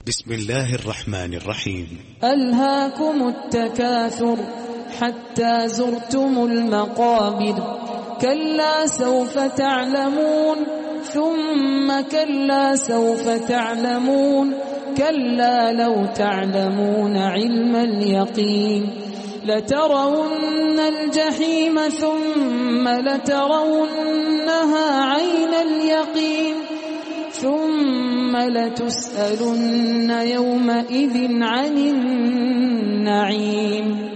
بسم الله الرحمن الرحيم. ألهاكم التكاثر حتى زرتم المقابر كلا سوف تعلمون ثم كلا سوف تعلمون كلا لو تعلمون علم اليقين لترون الجحيم ثم لترونها عين اليقين ثم لتسألن يومئذ عن النعيم.